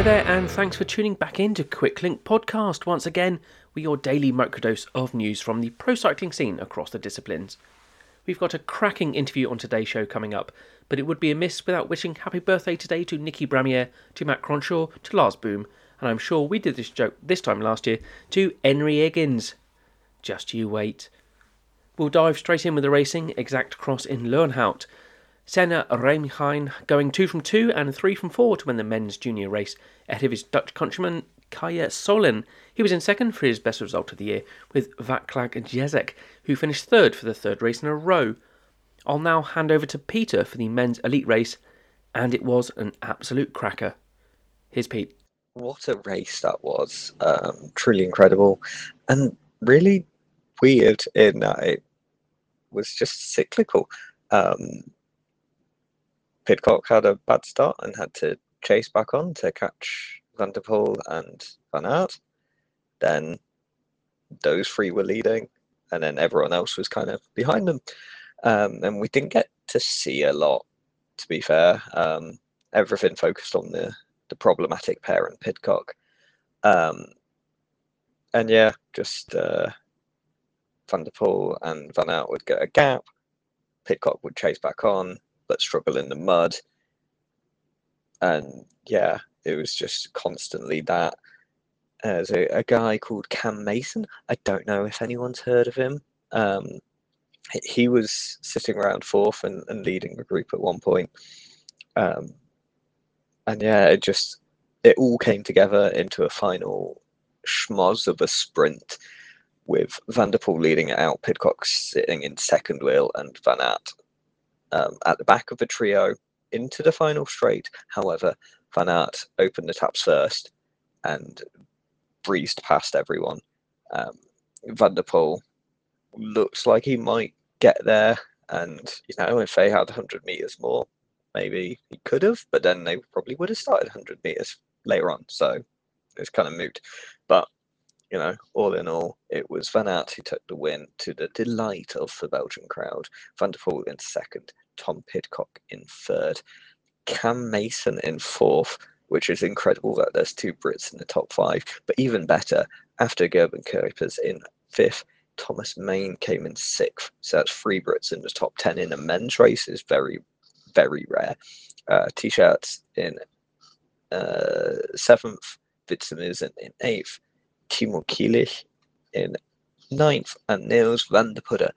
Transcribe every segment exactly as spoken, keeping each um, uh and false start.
there, and thanks for tuning back into Quick Link Podcast. Once again, with your daily microdose of news from the pro cycling scene across the disciplines. We've got a cracking interview on today's show coming up, but it would be amiss without wishing happy birthday today to Nicky Bramier, to Matt Cronshaw, to Lars Boom, and I'm sure we did this joke this time last year, to Henry Higgins. Just you wait. We'll dive straight in with the racing, exact cross in Learnhout. Senna Reemheijn going two from two and three from four to win the men's junior race ahead of his Dutch countryman Kaya Solin. He was in second for his best result of the year with Vaclav Jezek, who finished third for the third race in a row. I'll now hand over to Peter for the men's elite race, and it was an absolute cracker. Here's Pete. What a race that was. Um, truly incredible and really weird in that it was just cyclical. Um, Pidcock had a bad start and had to chase back on to catch Van der Poel and Van Aert. Then those three were leading, and then everyone else was kind of behind them. Um, and we didn't get to see a lot, to be fair. Um, everything focused on the, the problematic pair and Pidcock. Um, and yeah, just uh, Van der Poel and Van Aert would get a gap. Pidcock would chase back on, but struggle in the mud. And yeah, it was just constantly that. There's a, a guy called Cam Mason. I don't know if anyone's heard of him. Um, he was sitting around fourth and, and leading the group at one point. Um, and yeah, it just, it all came together into a final schmoz of a sprint with Van der Poel leading it out, Pidcock sitting in second wheel, and Van Aert Um, at the back of the trio into the final straight. However, Van Aert opened the taps first and breezed past everyone. Um, Van der Poel looks like he might get there, and you know, if they had one hundred meters more, maybe he could have, but then they probably would have started one hundred meters later on, so it's kind of moot. But you know, all in all, it was Van Aert who took the win to the delight of the Belgian crowd. Van der Poel in second, Tom Pidcock in third, Cam Mason in fourth, which is incredible that there's two Brits in the top five. But even better, after Gerben Kuipers in fifth, Thomas Main came in sixth. So that's three Brits in the top ten in a men's race is very, very rare. Uh, T-shirts in uh, seventh, Witsemüsen in eighth, Timo Kielich in ninth, and Niels van der Putte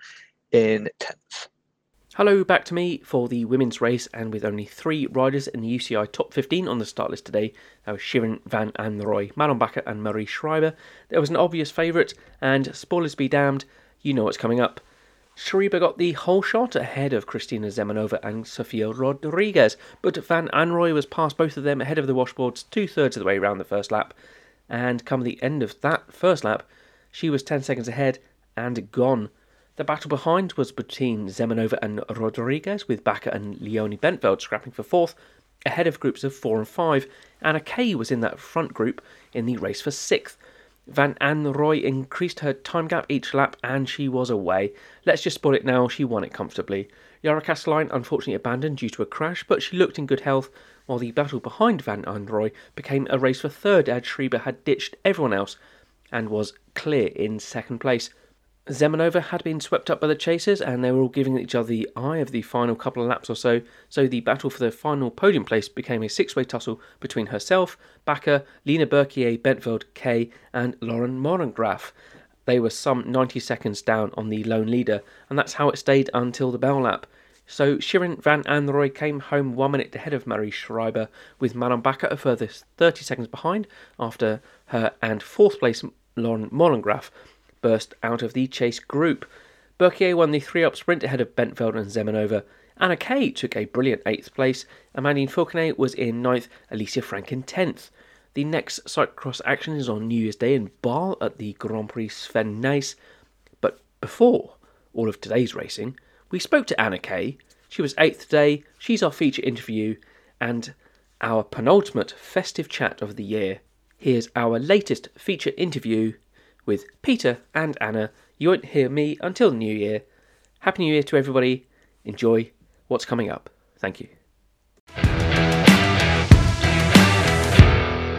in tenth. Hello, back to me for the women's race, and with only three riders in the U C I top fifteen on the start list today, that was Shirin van Anrooy, Manon Bakker and Marie Schreiber. There was an obvious favourite, and spoilers be damned, you know what's coming up. Schreiber got the whole shot ahead of Kristina Zemanova and Sofia Rodriguez, but Van Anrooy was past both of them ahead of the washboards two-thirds of the way around the first lap. And come the end of that first lap, she was ten seconds ahead and gone. The battle behind was between Zemanova and Rodriguez, with Bakker and Leonie Bentveld scrapping for fourth, ahead of groups of four and five. Anna Kay was in that front group in the race for sixth. Van Anrooy increased her time gap each lap, and she was away. Let's just spot it now, she won it comfortably. Yara Kastelijn unfortunately abandoned due to a crash, but she looked in good health, while the battle behind Van Anrooy became a race for third as Schreiber had ditched everyone else and was clear in second place. Zemanova had been swept up by the chasers, and they were all giving each other the eye of the final couple of laps or so, so the battle for the final podium place became a six-way tussle between herself, Bakker, Lena Berkier, Bentveld, Kay and Lauren Morengraf. They were some ninety seconds down on the lone leader, and that's how it stayed until the bell lap. So Shirin van Anrooy came home one minute ahead of Marie Schreiber, with Manon Bakker a further thirty seconds behind after her and fourth place Lauren Molengraf burst out of the chase group. Berkier won the three-up sprint ahead of Bentveld and Zemanova. Anna Kay took a brilliant eighth place. Amandine Fauconnet was in ninth, Alicia Frank in tenth. The next cyclocross action is on New Year's Day in Basel at the Grand Prix Sven Nys. But before all of today's racing, we spoke to Anna Kay. She was eighth today, she's our feature interview, and our penultimate festive chat of the year. Here's our latest feature interview with Peter and Anna. You won't hear me until the new year. Happy New Year to everybody. Enjoy what's coming up. Thank you.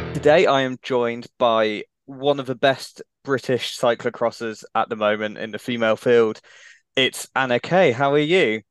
Today I am joined by one of the best British cyclocrossers at the moment in the female field. It's Anna Kay. How are you?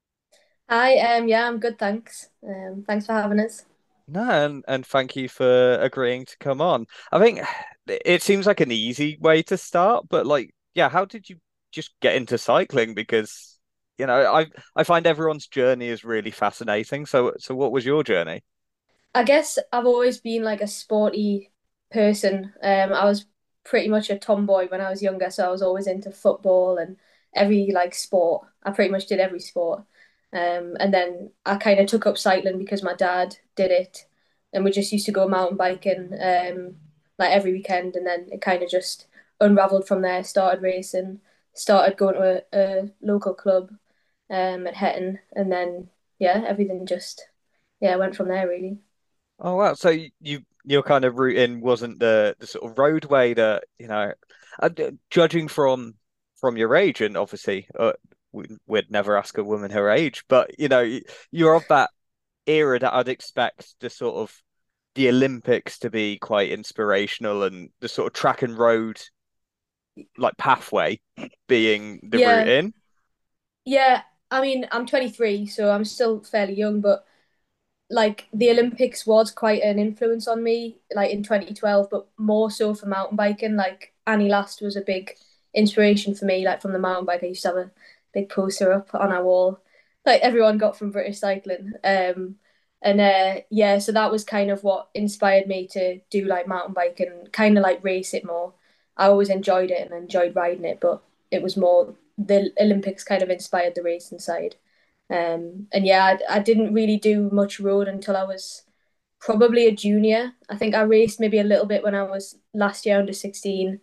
Hi, um, yeah, I'm good, thanks. Um, thanks for having us. No, and, and thank you for agreeing to come on. I think it seems like an easy way to start, but like, yeah, how did you just get into cycling? Because, you know, I I find everyone's journey is really fascinating. So so what was your journey? I guess I've always been like a sporty person. Um, I was pretty much a tomboy when I was younger, so I was always into football and every like sport. I pretty much did every sport. Um, and then I kind of took up cycling because my dad did it, and we just used to go mountain biking um, like every weekend, and then it kind of just unraveled from there. Started racing, started going to a, a local club um, at Hetton, and then yeah, everything just yeah went from there really. Oh wow! So you you- your kind of route in wasn't the the sort of roadway that you know, uh, d- judging from from your age, and obviously uh, we, we'd never ask a woman her age, but you know y- you're of that era that I'd expect the sort of the Olympics to be quite inspirational, and the sort of track and road like pathway being the route Yeah, in. yeah. I mean, I'm twenty-three, so I'm still fairly young, but like the Olympics was quite an influence on me, like in twenty twelve, but more so for mountain biking. Like Annie Last was a big inspiration for me. Like from the mountain bike, I used to have a big poster up on our wall, like everyone got from British cycling. Um, and uh, yeah, so that was kind of what inspired me to do like mountain bike and kind of like race it more. I always enjoyed it and enjoyed riding it, but it was more the Olympics kind of inspired the racing side. Um, and yeah, I, I didn't really do much road until I was probably a junior. I think I raced maybe a little bit when I was last year under sixteen.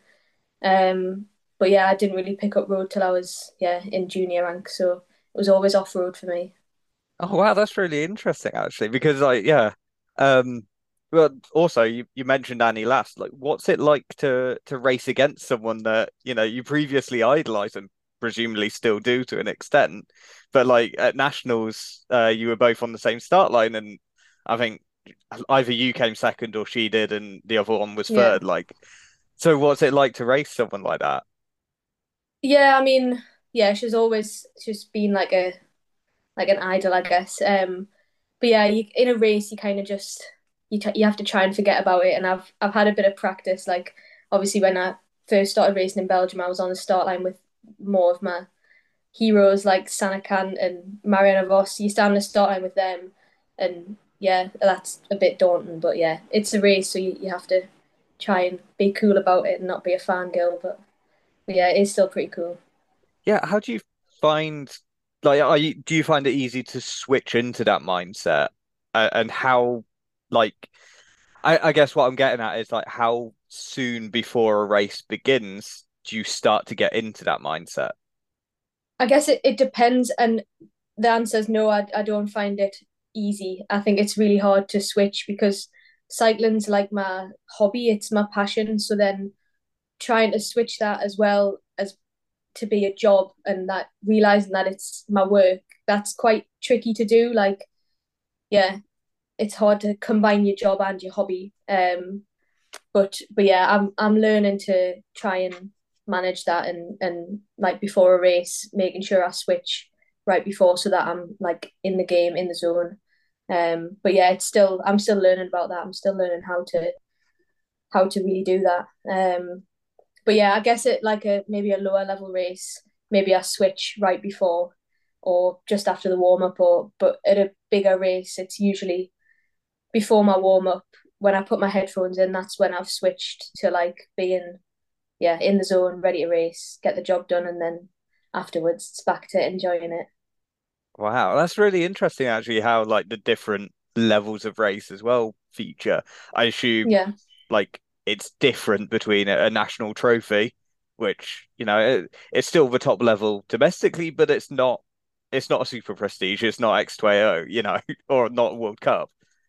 Um, but yeah, I didn't really pick up road till I was yeah in junior rank. So it was always off road for me. Oh wow, that's really interesting actually, because like yeah. Um well also you, you mentioned Annie Last. Like what's it like to to race against someone that, you know, you previously idolized and presumably still do to an extent. But like at nationals, uh you were both on the same start line, and I think either you came second or she did and the other one was Yeah, third. Like so what's it like to race someone like that? yeah. I mean, yeah, she's always she's been like a like an idol, I guess. Um, but yeah, you, in a race, you kind of just you t- you have to try and forget about it. And I've I've had a bit of practice. Like obviously, when I first started racing in Belgium, I was on the start line with more of my heroes like Sanakan and Mariana Voss. You stand on the start line with them, and yeah, that's a bit daunting. But yeah, it's a race, so you, you have to try and be cool about it and not be a fangirl. But, but yeah, it's still pretty cool. Yeah, how do you find like are you do you find it easy to switch into that mindset? Uh, and how like I, I guess what I'm getting at is like how soon before a race begins do you start to get into that mindset? I guess it, it depends, and the answer is no. I, I don't find it easy. I think it's really hard to switch because cycling's like my hobby. It's my passion. So then trying to switch that as well as to be a job and that realizing that it's my work, that's quite tricky to do. Like, yeah, it's hard to combine your job and your hobby. Um, but but yeah, I'm I'm learning to try and manage that and and like before a race, making sure I switch right before so that I'm like in the game, in the zone. Um, but yeah, it's still I'm still learning about that. I'm still learning how to how to really do that. Um, but yeah, I guess it like a maybe a lower level race, maybe I switch right before or just after the warm up or but at a bigger race, it's usually before my warm up when I put my headphones in, that's when I've switched to like being yeah, in the zone, ready to race, get the job done and then afterwards it's back to enjoying it. Wow, that's really interesting actually how like the different levels of race as well feature. I assume Yeah. like it's different between a, a national trophy, which, you know, it, it's still the top level domestically, but it's not it's not a super prestige, it's not X two O, you know, or not World Cup.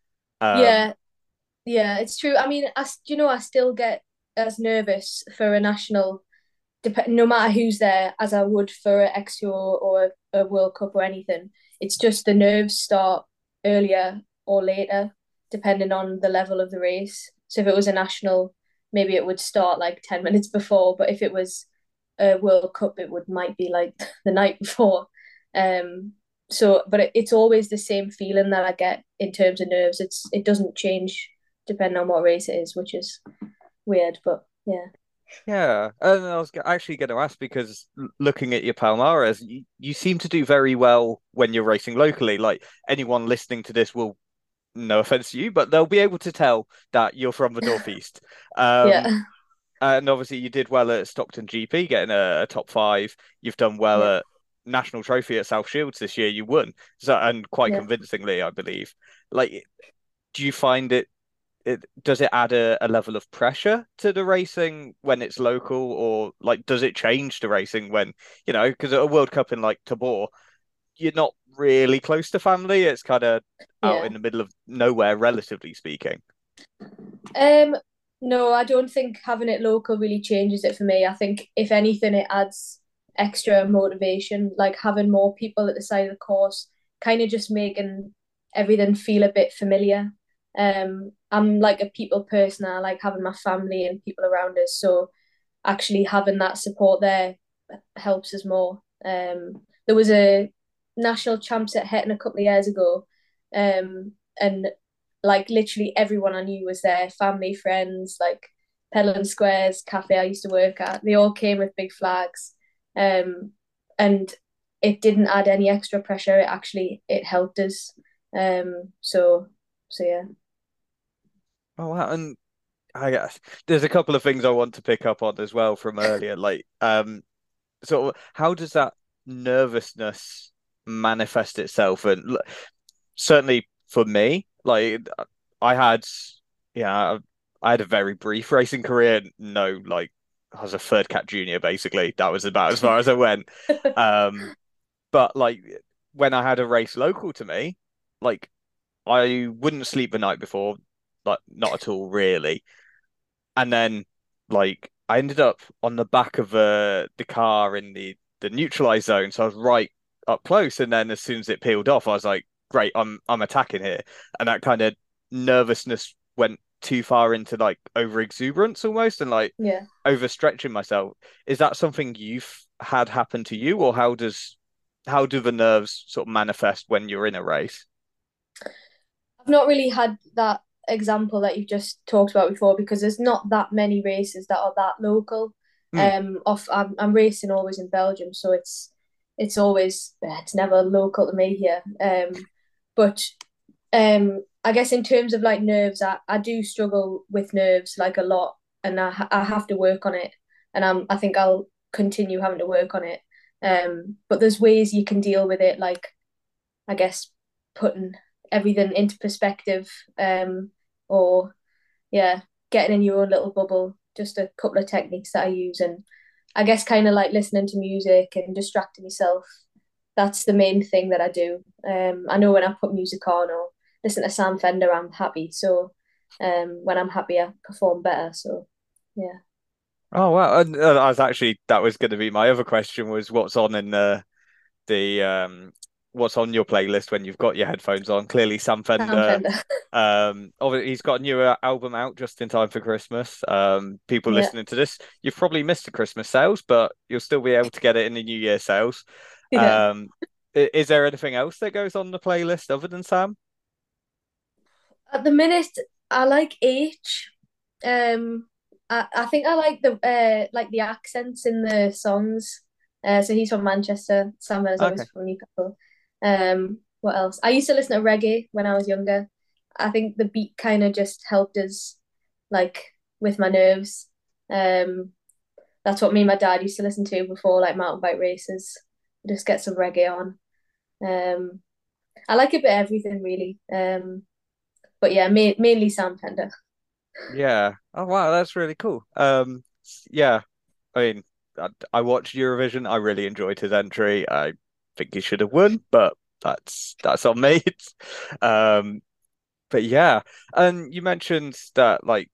Um Yeah, yeah, it's true. I mean, I, you know, I still get as nervous for a national dep- no matter who's there, as I would for an X two O or a, a World Cup or anything. It's just the nerves start earlier or later, depending on the level of the race. So if it was a national, maybe it would start like ten minutes before. But if it was a World Cup, it would might be like the night before. Um, so, but it, it's always the same feeling that I get in terms of nerves. It's it doesn't change depending on what race it is, which is weird, but yeah. Yeah, and I was g- actually going to ask because l- looking at your Palmares, you, you seem to do very well when you're racing locally. Like anyone listening to this will, no offense to you, but they'll be able to tell that you're from the Northeast. Um, Yeah. and obviously you did well at Stockton G P, getting a, a top five. You've done well Yeah. at National Trophy at South Shields this year. You won, so and quite Yeah. convincingly, I believe. Like, do you find it? It does it add a, a level of pressure to the racing when it's local, or like does it change the racing when you know? Because at a World Cup in like Tabor, you're not really close to family. It's kind of out Yeah. in the middle of nowhere, relatively speaking. Um, no, I don't think having it local really changes it for me. I think if anything, it adds extra motivation, like having more people at the side of the course, kind of just making everything feel a bit familiar. Um, I'm like a people person. I like having my family and people around us. So actually having that support there helps us more. Um, there was a national champs at Hetton a couple of years ago, um, and like literally everyone I knew was there, family, friends, like Peddling Squares cafe I used to work at. They all came with big flags, um, and it didn't add any extra pressure. It actually it helped us. Um, so so yeah. Oh wow, and I guess there's a couple of things I want to pick up on as well from earlier. Like, um, so how does that nervousness manifest itself? And l- certainly for me, like I had, yeah, I had a very brief racing career. No, like I was a third cat junior basically. That was about as far as I went. Um, but like when I had a race local to me, like I wouldn't sleep the night before, like not at all really. And then like I ended up on the back of uh, the car in the the neutralized zone, so I was right up close. And then as soon as it peeled off, I was like, "Great, I'm I'm attacking here." And that kind of nervousness went too far into like over exuberance almost, and like Yeah. overstretching myself. Is that something you've had happen to you, or how does how do the nerves sort of manifest when you're in a race? I've not really had that example that you've just talked about before because there's not that many races that are that local. Hmm. Um, off I'm I'm racing always in Belgium, so it's it's always it's never local to me here. Um, but um, I guess in terms of like nerves, I, I do struggle with nerves like a lot, and I I have to work on it, and I'm I think I'll continue having to work on it. Um, but there's ways you can deal with it, like I guess putting everything into perspective, um, or yeah, getting in your own little bubble. Just a couple of techniques that I use, and I guess kind of like listening to music and distracting myself. That's the main thing that I do. Um, I know when I put music on or listen to Sam Fender, I'm happy. So um, when I'm happy, I perform better. So yeah. Oh wow! And uh, I was actually that was going to be my other question was what's on in the the um what's on your playlist when you've got your headphones on. Clearly, Sam Sam Fender. Fender. Um, obviously he's got a new uh, album out just in time for Christmas. Um, people Yeah. listening to this, you've probably missed the Christmas sales, but you'll still be able to get it in the New Year sales. Yeah. Um, i- is there anything else that goes on the playlist other than Sam? At the minute, I like H. Um, I, I think I like the uh like the accents in the songs. Uh, so he's from Manchester. Sam is Okay. obviously from Newcastle. Um, what else? I used to listen to reggae when I was younger. I think the beat kind of just helped us, like with my nerves. Um, that's what me and my dad used to listen to before like mountain bike races. Just get some reggae on. Um, I like a bit of everything really. Um, but yeah, ma mainly Sam Fender. Yeah. Oh wow, that's really cool. Um, yeah. I mean, I, I watched Eurovision. I really enjoyed his entry. I think he should have won, but that's that's on me. Um, but yeah, and you mentioned that like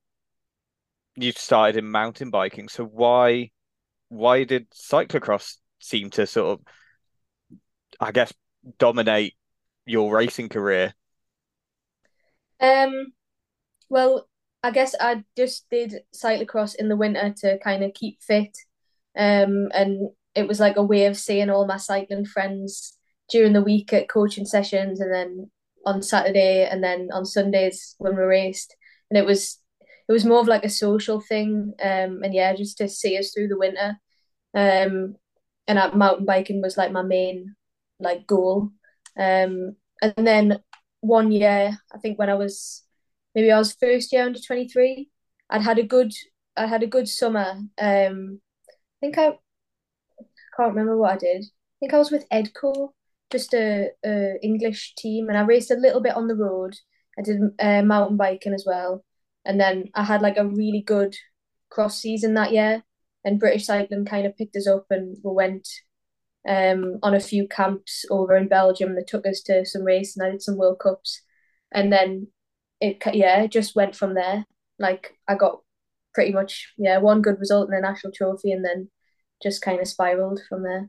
you started in mountain biking. So why why did cyclocross seem to sort of, I guess, dominate your racing career? Um, well, I guess I just did cyclocross in the winter to kind of keep fit. Um, and it was like a way of seeing all my cycling friends during the week at coaching sessions and then on Saturday and then on Sundays when we raced. And it was it was more of like a social thing. Um, and yeah, just to see us through the winter. Um, and uh, mountain biking was like my main like goal. Um, and then one year, I think when I was maybe I was first year under twenty-three, I'd had a good I had a good summer. Um, I think I can't remember what I did. I think I was with Edco, just a, a English team, and I raced a little bit on the road. I did uh, mountain biking as well, and then I had like a really good cross season that year. And British Cycling kind of picked us up, and we went um on a few camps over in Belgium. They took us to some race, and I did some World Cups, and then it yeah it just went from there. Like I got pretty much yeah one good result in the national trophy, and then just kind of spiraled from there.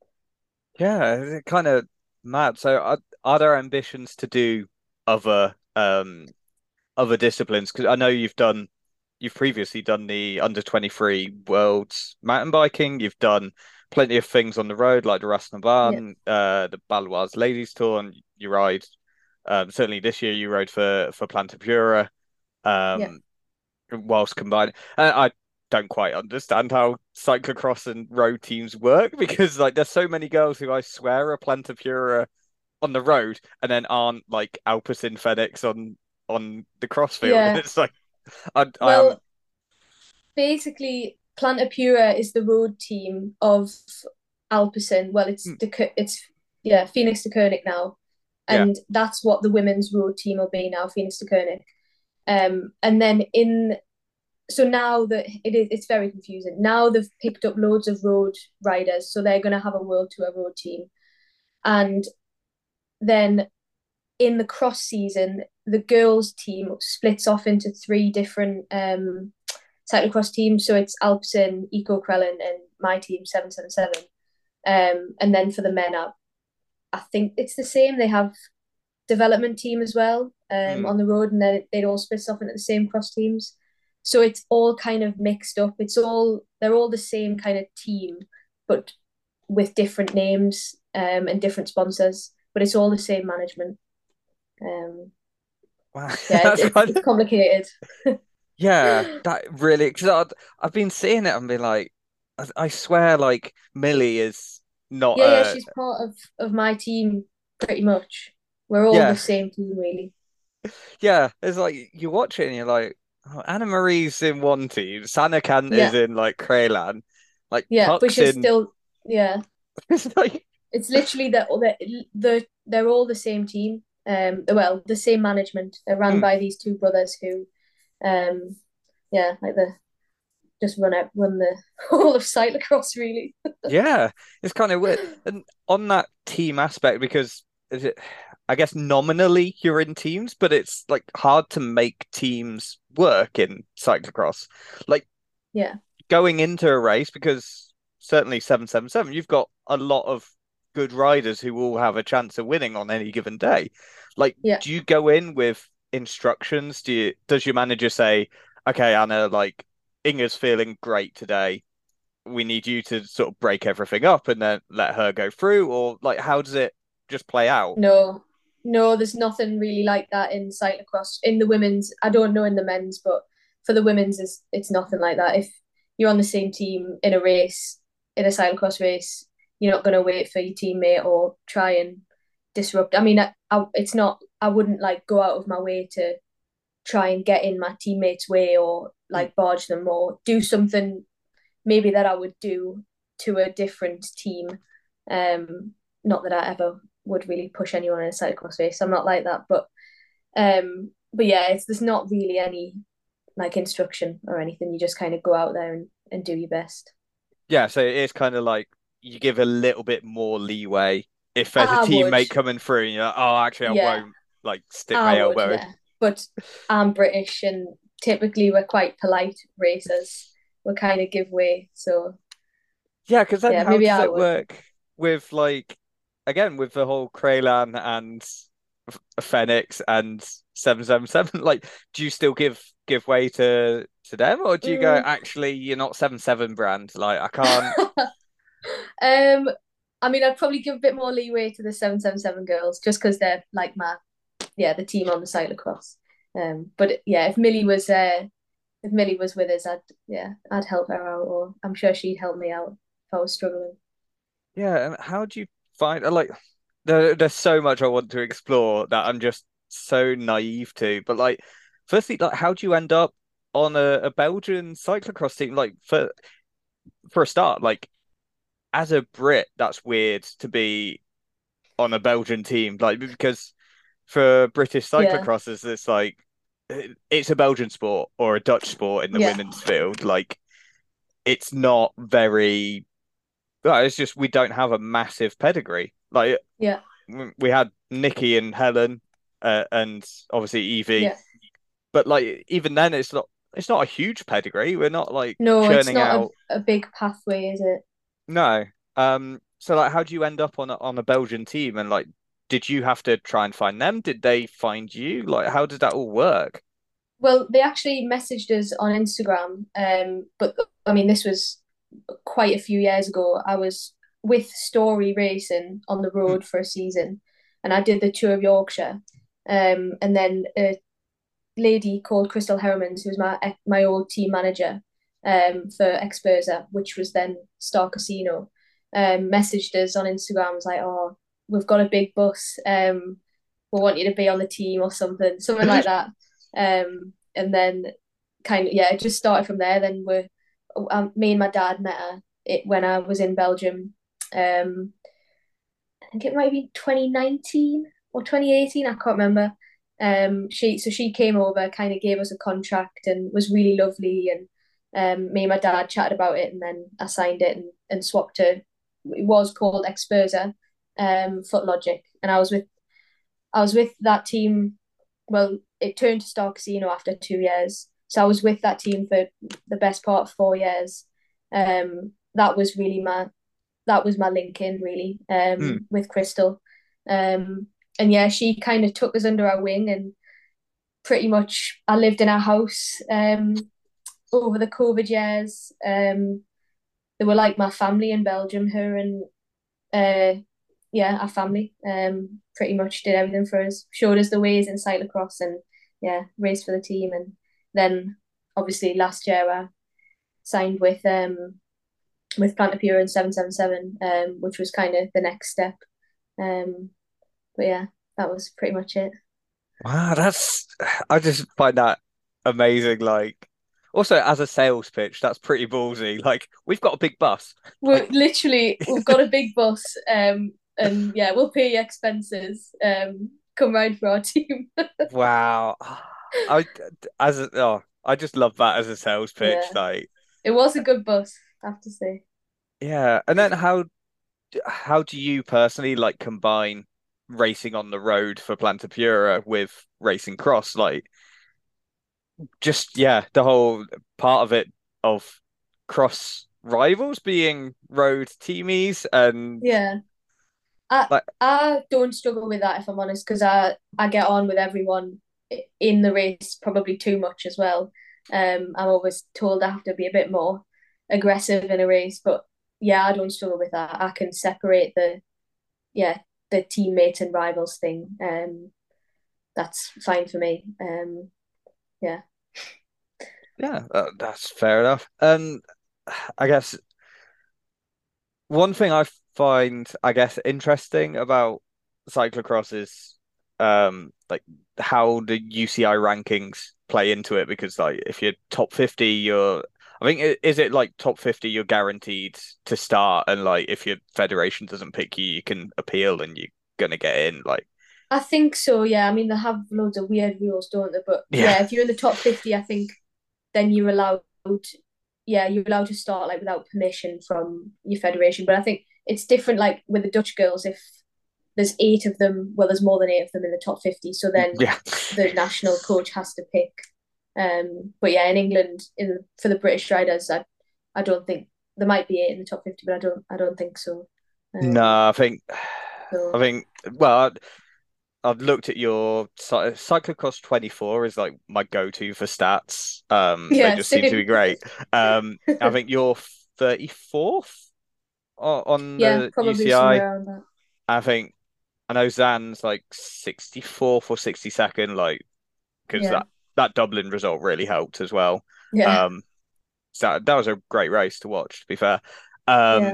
Yeah, it's kind of mad. So are, are there ambitions to do other um other disciplines? Because I know you've done you've previously done the under twenty-three Worlds mountain biking. You've done plenty of things on the road like the Yeah, Rasnavan, uh, the Baloise Ladies Tour, and you ride. Um, certainly this year you rode for for Planta Pura. yeah. Um, whilst combining. And I don't quite understand how cyclocross and road teams work because like there's so many girls who I swear are Planta Pura on the road and then aren't like Alpecin Fenix on on the cross field. Yeah. It's like I I am Well, basically, Planta Pura is the road team of Alpecin. Well, it's the it's yeah Phoenix de Koenig now, yeah. and that's what the women's road team will be now, Phoenix de Koenig. Um, and then in so now that it is it's very confusing. Now they've picked up loads of road riders, so they're going to have a world tour road team, and then in the cross season, the girls team splits off into three different um cyclocross teams. So it's Alpecin, Eco Krellin, and my team seven seven seven. Um, and then for the men up, I think it's the same. They have development team as well um, Mm. on the road, and then they'd all split off into the same cross teams. So it's all kind of mixed up. It's all they're all the same kind of team, but with different names um, and different sponsors. But it's all the same management. Um, Wow. yeah, it's That's it's kind it's of complicated. yeah, that really because I've I've been seeing it and been like I, I swear like Millie is not Yeah, yeah, a she's part of of my team pretty much. We're all the yeah. same team, really. Yeah, it's like you watch it and you're like, oh, Anna Marie's in one team, Sana Kant is Yeah, in like Kraylan, like yeah, but Puck's she's in. still yeah. It's like, It's literally that the, the they're all the same team. Um, well, the same management. They're run mm, by these two brothers who, um, yeah, like the just run out run the whole of cyclocross really. yeah, it's kind of weird. And on that team aspect, because is it, I guess nominally you're in teams, but it's like hard to make teams work in cyclocross. Like Yeah, going into a race, because certainly seven seven seven, you've got a lot of good riders who will have a chance of winning on any given day. Like, yeah. do you go in with instructions? Do you does your manager say, okay, Anna, like Inga's feeling great today. We need you to sort of break everything up and then let her go through, or like how does it just play out? No, no, there's nothing really like that in cyclocross. In the women's, I don't know in the men's, but for the women's, it's, it's nothing like that. If you're on the same team in a race, in a cyclocross race, you're not going to wait for your teammate or try and disrupt. I mean, I, I, it's not, I wouldn't like go out of my way to try and get in my teammates' way or Mm. like barge them or do something maybe that I would do to a different team. Um, not that I ever would really push anyone in a cyclocross race. I'm not like that, but um, but yeah, it's there's not really any like instruction or anything. You just kind of go out there and, and do your best. Yeah, so it is kind of like you give a little bit more leeway if there's a I would, teammate coming through and you're like, oh, actually, I yeah, won't like stick I my would, elbow in. yeah. But I'm British and typically we're quite polite racers. We kind of give way. So Yeah, because then yeah, how maybe does I it would. work with like again with the whole Kraylan and F- Phoenix and seven seven seven. Like, do you still give give way to to them, or do you go, Mm. actually, you're not seven seven brand? Like, I can't. Um, I mean, I'd probably give a bit more leeway to the seven seven seven girls just because they're like my, yeah, the team on the cyclocross. Um, but yeah, if Millie was uh, if Millie was with us, I'd yeah, I'd help her out, or I'm sure she'd help me out if I was struggling. Yeah, and how do you find like there, there's so much I want to explore that I'm just so naive to. But like, firstly, like, how do you end up on a, a Belgian cyclocross team? Like, for for a start, like as a Brit, that's weird to be on a Belgian team. Like, because for British Yeah, cyclocrossers, it's like it- it's a Belgian sport or a Dutch sport in the yeah, women's field. Like, it's not very. Well, it's just we don't have a massive pedigree. Like, yeah, we had Nikki and Helen, uh, and obviously Evie, yeah. but like even then, it's not it's not a huge pedigree. We're not like No, it's churning not a, out. a big pathway, is it? No. Um. So like, how do you end up on a, on a Belgian team? And like, did you have to try and find them? Did they find you? Like, how did that all work? Well, they actually messaged us on Instagram. Um, but I mean, this was quite a few years ago. I was with Story Racing on the Hmm. road for a season, and I did the tour of Yorkshire. Um, and then a lady called Crystal Hermans, who was my my old team manager, um, for Experza, which was then Star Casino, um, messaged us on Instagram. Was like, "Oh, we've got a big bus. Um, we want you to be on the team or something, something like that." Um, and then kind of yeah, it just started from there. Then we, um, me and my dad met her it when I was in Belgium. Um, I think it might be twenty nineteen or twenty eighteen. I can't remember. Um, she so she came over, kind of gave us a contract, and was really lovely. And um, me and my dad chatted about it, and then I signed it and, and swapped to. It was called Experza, um, Foot Logic, and I was with I was with that team. Well, it turned to Star Casino after two years, so I was with that team for the best part of four years. Um, that was really my that was my link in really Hmm. um with Crystal. Um and yeah, she kind of took us under her wing, and pretty much I lived in our house um over the COVID years. Um they were like my family in Belgium, her and uh yeah, our family. Um pretty much did everything for us, showed us the ways in cyclocross, and yeah, raced for the team. And then obviously last year I signed with um with Plantapure in seven seven seven, um, which was kind of the next step. Um, but yeah, that was pretty much it. Wow, that's I just find that amazing. Like, also as a sales pitch, that's pretty ballsy. Like, we've got a big bus. We're Like, literally we've got a big bus, um, and yeah, we'll pay your expenses. Um, come round for our team. wow. I as a, oh, I just love that as a sales pitch. Yeah, Like, it was a good bus, I have to say. yeah. And then how how do you personally like combine racing on the road for Plantapura with racing cross? Like, just yeah, the whole part of it of cross rivals being road teamies and Yeah, I like I don't struggle with that if I'm honest, because I I get on with everyone in the race probably too much as well. Um, I'm always told I have to be a bit more aggressive in a race, but yeah, I don't struggle with that. I can separate the yeah the teammates and rivals thing. Um, that's fine for me. Um, yeah. yeah, uh, that's fair enough. And I guess one thing I find, I guess, interesting about cyclocross is um like how the U C I rankings play into it because like if you're top fifty, you're I think i- is it like top fifty you're guaranteed to start and like if your federation doesn't pick you, you can appeal and you're gonna get in like I think so. Yeah, I mean they have loads of weird rules, don't they? But yeah. yeah, if you're in the top fifty, I think then you're allowed. Yeah, you're allowed to start like without permission from your federation. But I think it's different. Like with the Dutch girls, if there's eight of them, well, there's more than eight of them in the top fifty. So then Yeah. the national coach has to pick. Um, but yeah, in England, in for the British riders, I I don't think there might be eight in the top fifty, but I don't I don't think so. No, Um, I think I so think well I've looked at your cy- cyclocross twenty-four is like my go-to for stats. Um, they Yeah, just seem to be same. great. Um, I think you're thirty-fourth o- on Yeah, the probably U C I. somewhere around that. I think I know Zan's like sixty-fourth or sixty-second, like because Yeah, that that Dublin result really helped as well. yeah, Um, so that, that was a great race to watch, to be fair. Um, yeah,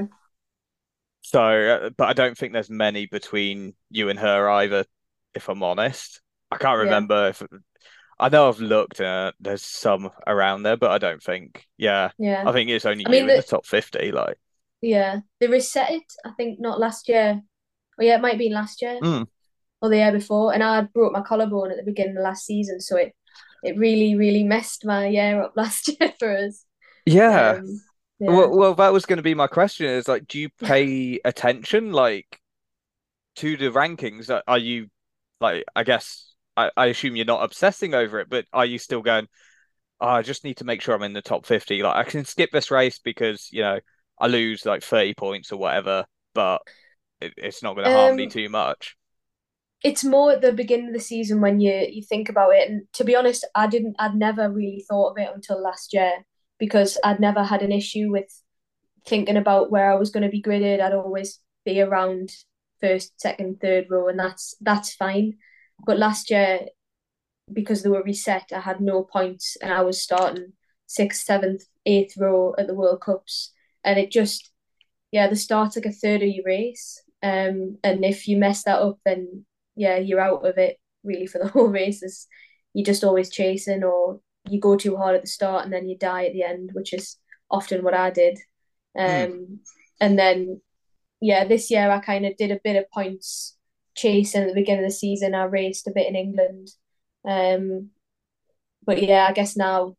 so, uh, but I don't think there's many between you and her either, if I'm honest. I can't yeah, remember if I know I've looked, uh, there's some around there, but I don't think, yeah, yeah. I think it's only I you mean in the the top fifty. Like, yeah, they reset it, I think not last year. Oh yeah, it might be last year mm, or the year before. And I broke my collarbone at the beginning of last season, so it it really, really messed my year up last year for us. yeah. Um yeah. Well, well, that was going to be my question is like, do you pay attention like to the rankings? Are are you like, I guess I, I assume you're not obsessing over it, but are you still going, oh, I just need to make sure I'm in the top fifty. Like I can skip this race because, you know, I lose like thirty points or whatever, but it, it's not going to harm me Um too much. it's more at the beginning of the season when you you think about it. And to be honest, I didn't I'd never really thought of it until last year because I'd never had an issue with thinking about where I was going to be graded. I'd always be around first, second, third row, and that's that's fine. But last year, because they were reset, I had no points, and I was starting sixth, seventh, eighth row at the World Cups, and it just yeah, the start's like a third of your race, um, and if you mess that up, then yeah, you're out of it really for the whole race. It's, you're just always chasing, or you go too hard at the start and then you die at the end, which is often what I did. Mm. Um, and then yeah, this year I kind of did a bit of points chasing at the beginning of the season. I raced a bit in England. Um, but yeah, I guess now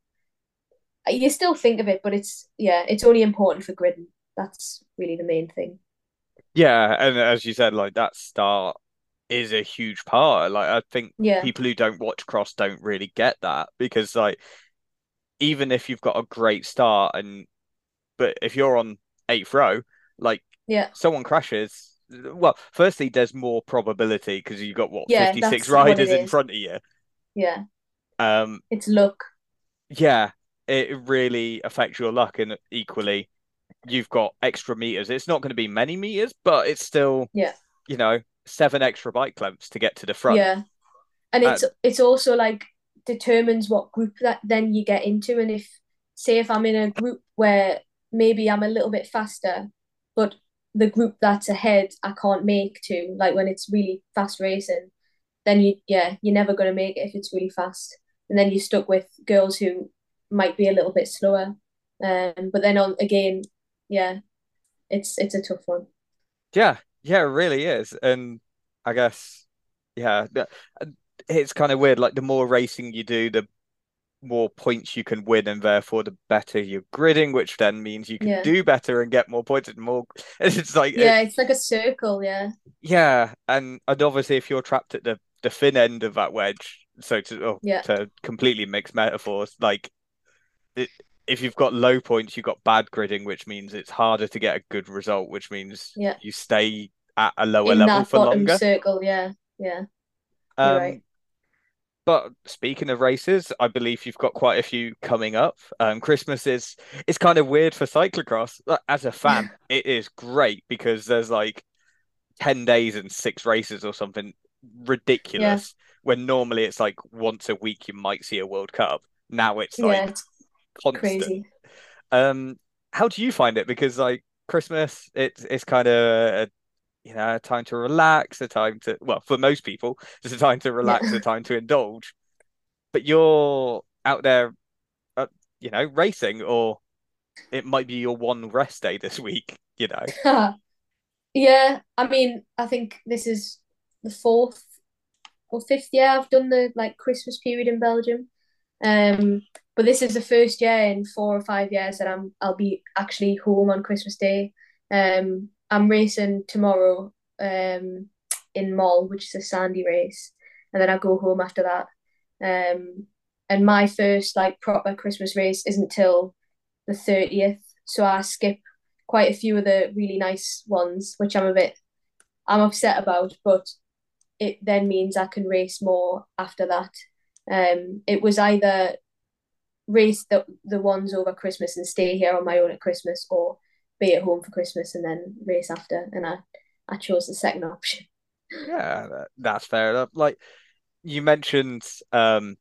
you still think of it, but it's yeah, it's only important for gridding. That's really the main thing. Yeah, and as you said, like that start is a huge part. Like I think Yeah, people who don't watch cross don't really get that because like even if you've got a great start and but if you're on eighth row, like yeah, someone crashes, well, firstly there's more probability because you've got what yeah. fifty-six That's what it riders in is. front of you. Yeah, Um, it's luck. yeah, it really affects your luck and equally you've got extra meters. It's not going to be many meters, but it's still, Yeah, you know, seven extra bike lengths to get to the front. yeah, and Uh, it's it's also like determines what group that then you get into, and if say if I'm in a group where maybe I'm a little bit faster, but the group that's ahead I can't make to, like when it's really fast racing, then you yeah, you're never gonna make it if it's really fast. And then you're stuck with girls who might be a little bit slower. Um, but then on again, yeah, it's it's a tough one. yeah, yeah, it really is. And I guess, yeah, th- it's kind of weird. Like the more racing you do, the more points you can win, and therefore the better your gridding, which then means you can Yeah. do better and get more points and more. It's like it, Yeah, it's like a circle, yeah. yeah, and and obviously if you're trapped at the the thin end of that wedge, so to oh, Yeah. to completely mix metaphors, like it, if you've got low points, you've got bad gridding, which means it's harder to get a good result, which means Yeah. you stay at a lower In level that for bottom longer. circle, yeah. Yeah. You're right. Um, But speaking of races, I believe you've got quite a few coming up. Um, Christmas is it's kind of weird for cyclocross. Like, as a fan, it is great because there's like ten days and six races or something Yeah. ridiculous. When normally it's like once a week you might see a World Cup. Now it's Yeah, like it's constant. crazy. Um, how do you find it? Because like Christmas, it's it's kind of a, you know, a time to relax, a time to well, for most people, it's a time to Yeah. relax, a time to indulge but you're out there, uh, you know, racing, or it might be your one rest day this week, you know. Yeah, I mean, I think this is the fourth or fifth year I've done the like Christmas period in Belgium. Um, but this is the first year in four or five years that I'm I'll be actually home on Christmas Day. Um, I'm racing tomorrow, um, in Mall, which is a sandy race, and then I go home after that. Um, and my first like proper Christmas race isn't till the thirtieth, so I skip quite a few of the really nice ones, which I'm a bit I'm upset about, but it then means I can race more after that. Um, it was either race the the ones over Christmas and stay here on my own at Christmas, or be at home for Christmas and then race after. And I I chose the second option. Yeah, that, that's fair enough. Like you mentioned, um,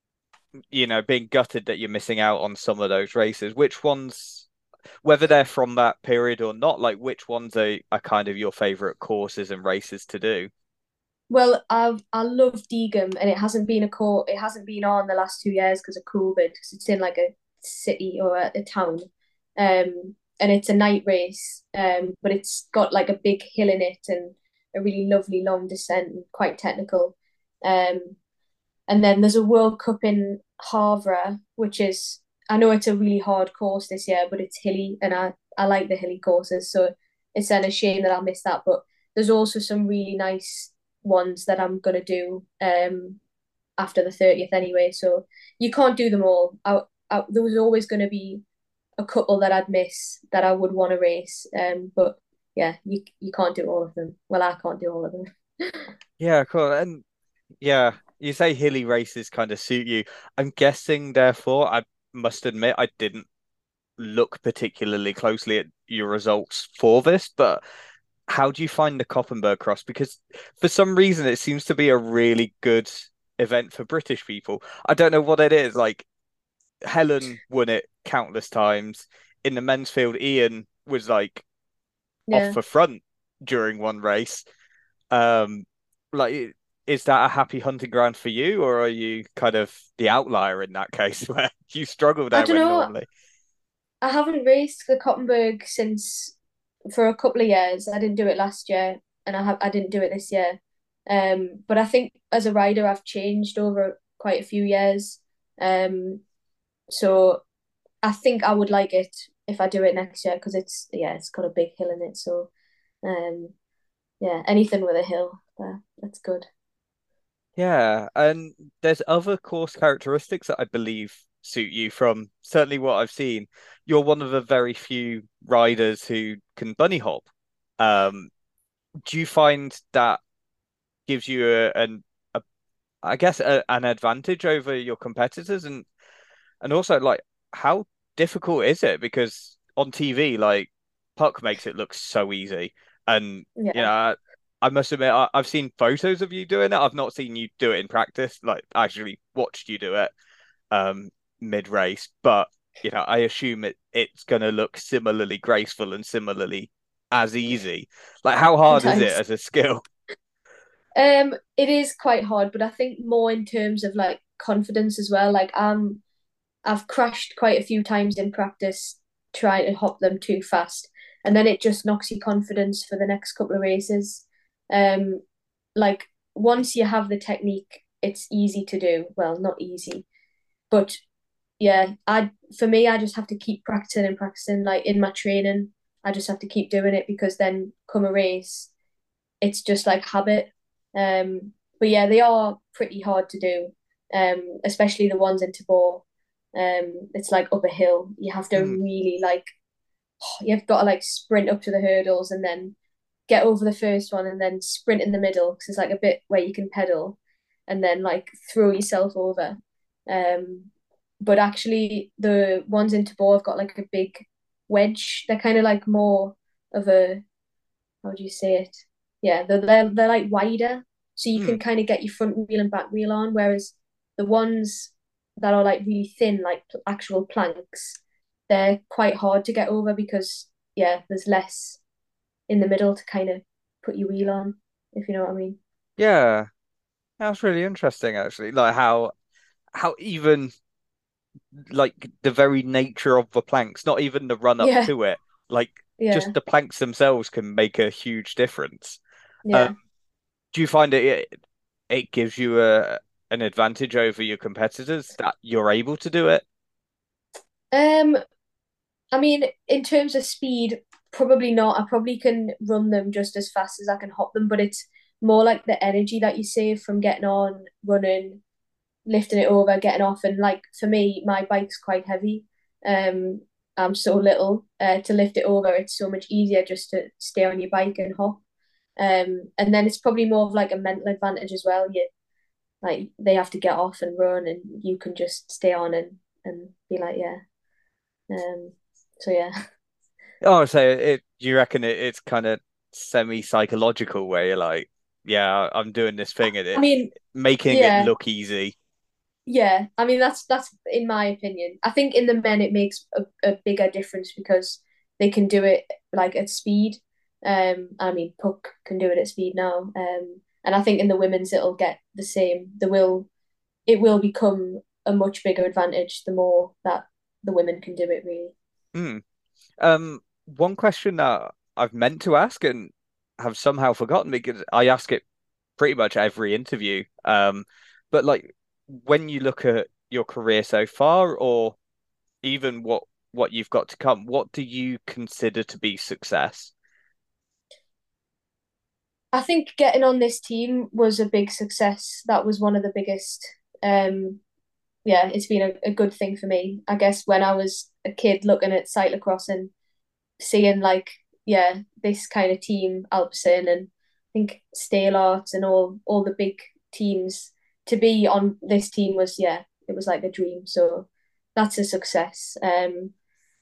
you know, being gutted that you're missing out on some of those races. Which ones, whether they're from that period or not, like which ones are, are kind of your favorite courses and races to do? Well, I've I love Deegam, and it hasn't been a court. It hasn't been on the last two years because of COVID, because it's in like a city or a, a town, um, and it's a night race. Um, but it's got like a big hill in it and a really lovely long descent and quite technical. Um, and then there's a World Cup in Havre, which is, I know it's a really hard course this year, but it's hilly, and I I like the hilly courses, so it's then a shame that I missed that. But there's also some really nice ones that I'm gonna do um after the thirtieth anyway. So you can't do them all. I, I, there was always going to be a couple that I'd miss that I would want to race. Um, but yeah, you you can't do all of them. Well, I can't do all of them. Yeah, cool. And yeah, you say hilly races kind of suit you. I'm guessing, therefore, I must admit I didn't look particularly closely at your results for this, but how do you find the Koppenberg Cross? Because for some reason it seems to be a really good event for British people. I don't know what it is. Like Helen won it countless times. In the men's field, Ian was like off Yeah. for front during one race. Um, like is that a happy hunting ground for you, or are you kind of the outlier in that case where you struggle I there don't when know. normally? I haven't raced the Koppenberg since for a couple of years. I didn't do it last year, and I have I didn't do it this year. Um, but I think as a rider, I've changed over quite a few years. Um, so I think I would like it if I do it next year because it's yeah, it's got a big hill in it. So um yeah, anything with a hill there, that's good. Yeah, and there's other course characteristics that I believe suit you from certainly what I've seen. You're one of the very few riders who can bunny hop. Um, do you find that gives you a, an a, I guess a, an advantage over your competitors, and and also like how difficult is it? Because on T V, like Puck makes it look so easy, and you know, Yeah. I, I must admit I, I've seen photos of you doing it. I've not seen you do it in practice, like actually watched you do it um mid race, but you know, I assume it it's gonna look similarly graceful and similarly as easy. Like how hard is it Sometimes. as a skill? Um, it is quite hard, but I think more in terms of like confidence as well. Like um I've crashed quite a few times in practice trying to hop them too fast, and then it just knocks your confidence for the next couple of races. Um, like once you have the technique, it's easy to do. Well, not easy, but yeah, I for me, I just have to keep practicing and practicing. Like in my training, I just have to keep doing it because then come a race, it's just like habit. Um, but yeah, they are pretty hard to do, um, especially the ones in Tabor. Um, it's like up a hill. You have to Mm. really like you've got to like sprint up to the hurdles and then get over the first one and then sprint in the middle because it's like a bit where you can pedal and then like throw yourself over. Um, but actually the ones in Tabor have got like a big wedge. They're kind of like more of a, how do you say it? Yeah, they're they're, they're like wider, so you Mm. can kind of get your front wheel and back wheel on. Whereas the ones that are like really thin, like actual planks, they're quite hard to get over because yeah, there's less in the middle to kind of put your wheel on, if you know what I mean. Yeah, that's really interesting actually. Like how how even like the very nature of the planks, not even the run up Yeah, to it, like just yeah, the planks themselves can make a huge difference. Um, yeah. do you find it, it it gives you a an advantage over your competitors that you're able to do it? Um, I mean, in terms of speed, probably not. I probably can run them just as fast as I can hop them, but it's more like the energy that you save from getting on, running, lifting it over, getting off. And like for me, my bike's quite heavy. Um, I'm so little uh, to lift it over. It's so much easier just to stay on your bike and hop. Um, and then it's probably more of like a mental advantage as well. You like they have to get off and run, and you can just stay on and and be like, yeah. Um, so yeah. Oh, so it you reckon it, it's kind of semi-psychological where you're like, yeah, I'm doing this thing and I it mean, making it yeah, look easy. yeah. I mean, that's that's in my opinion. I think in the men it makes a, a bigger difference because they can do it like at speed. Um, I mean, Puck can do it at speed now. Um, and I think in the women's it'll get the same. The will it will become a much bigger advantage the more that the women can do it really. Hmm. Um, one question that I've meant to ask and have somehow forgotten because I ask it pretty much every interview. Um, but like when you look at your career so far, or even what what you've got to come, what do you consider to be success? I think getting on this team was a big success. That was one of the biggest. Um, yeah, it's been a, a good thing for me. I guess when I was a kid looking at cyclocross and seeing like, yeah, this kind of team, Alpecin and I think Steylaert and all all the big teams, to be on this team was, yeah, it was like a dream. So that's a success. Um,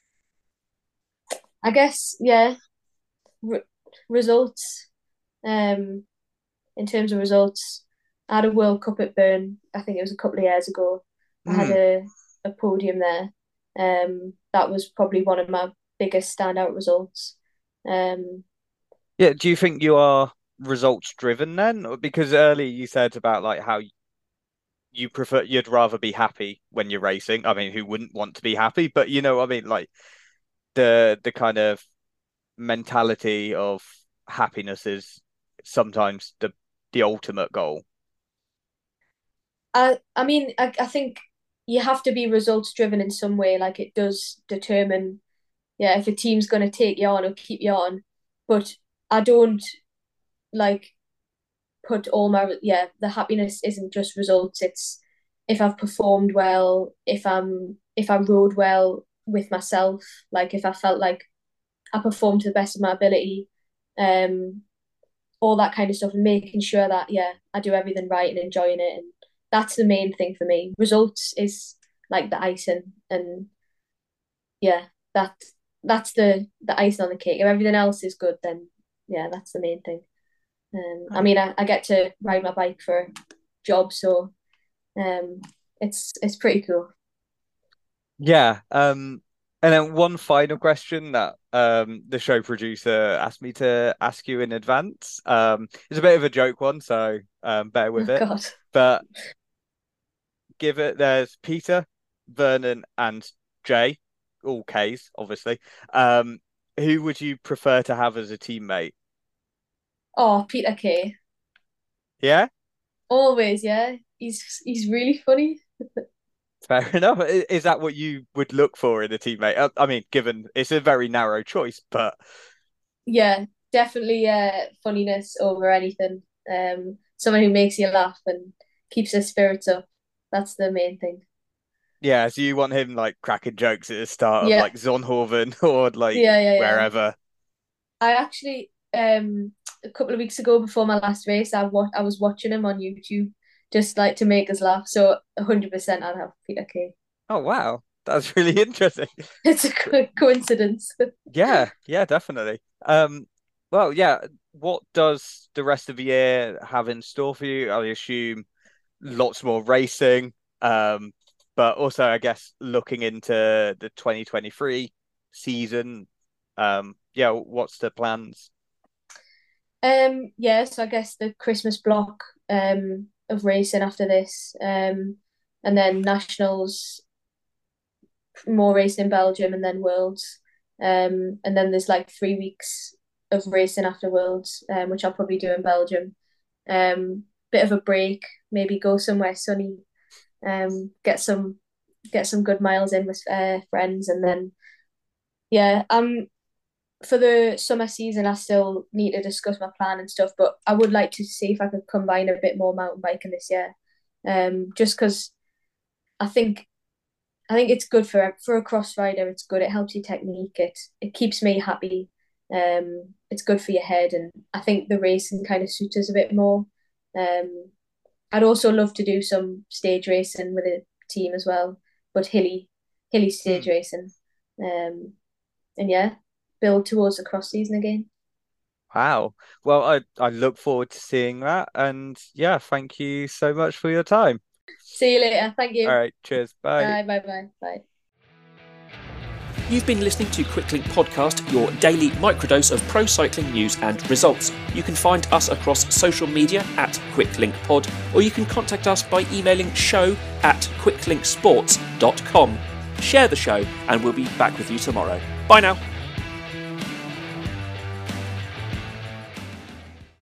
I guess, yeah, re- results. Um, in terms of results, I had a World Cup at Bern. I think it was a couple of years ago. I had Hmm. a, a podium there. Um, that was probably one of my biggest standout results. Um, Yeah, do you think you are results driven then? Or- Because earlier you said about like how you prefer you'd rather be happy when you're racing. I mean, who wouldn't want to be happy? But you know, what I mean, like the the kind of mentality of happiness is sometimes the the ultimate goal. I I mean I, I think you have to be results driven in some way. Like it does determine, yeah, if a team's going to take you on or keep you on. But I don't like put all my yeah. The happiness isn't just results. It's if I've performed well, if I'm if I rode well with myself, like if I felt like I performed to the best of my ability, um, all that kind of stuff, and making sure that yeah, I do everything right and enjoying it, and that's the main thing for me. Results is like the icing, and yeah, that that's the the icing on the cake. If everything else is good, then yeah, that's the main thing. Um, I Oh. mean, I, I get to ride my bike for a job, so um, it's it's pretty cool. Yeah. Um, and then one final question that um the show producer asked me to ask you in advance. Um, it's a bit of a joke one, so um, bear with Oh it. God. But give it, there's Peter, Vernon, and Jay, all K's, obviously. Um, who would you prefer to have as a teammate? Oh, Peter Kay. Yeah, Always, yeah. He's he's really funny. fair enough. I- Is that what you would look for in a teammate? I, I mean, given it's a very narrow choice, but Yeah, definitely uh funniness over anything. Um, someone who makes you laugh and keeps their spirits up. That's the main thing. yeah, so you want him like cracking jokes at the start of Yeah, like Zonhoven or like yeah, yeah, yeah. wherever. I actually um a couple of weeks ago before my last race, I wa- I was watching him on YouTube just like to make us laugh. So a hundred percent, I'd have Peter Kay. Oh wow, that's really interesting. It's a co- coincidence. Yeah, yeah, definitely. Um, well, yeah, what does the rest of the year have in store for you? I assume lots more racing, um, but also I guess looking into the twenty twenty-three season. Um, yeah, what's the plans? Um, yeah, so I guess the Christmas block um of racing after this, um, and then nationals, more racing in Belgium, and then Worlds, um, and then there's like three weeks of racing after Worlds, um, which I'll probably do in Belgium. Um, bit of a break, maybe go somewhere sunny, um, get some get some good miles in with uh, friends, and then yeah, um, for the summer season, I still need to discuss my plan and stuff, but I would like to see if I could combine a bit more mountain biking this year. Um, just because I think I think it's good for for a cross rider. It's good. It helps your technique. It it keeps me happy. Um, it's good for your head, and I think the racing kind of suits us a bit more. Um, I'd also love to do some stage racing with a team as well, but hilly, hilly stage Hmm. racing. Um, and yeah, build towards the cross season again. Wow. Well, I I look forward to seeing that, and yeah, thank you so much for your time. See you later. Thank All you. right, cheers. Bye. Bye, bye, bye, bye. You've been listening to Quicklink Podcast, your daily microdose of pro cycling news and results. You can find us across social media at QuicklinkPod, or you can contact us by emailing show at quicklinksports dot com. Share the show, and we'll be back with you tomorrow. Bye now.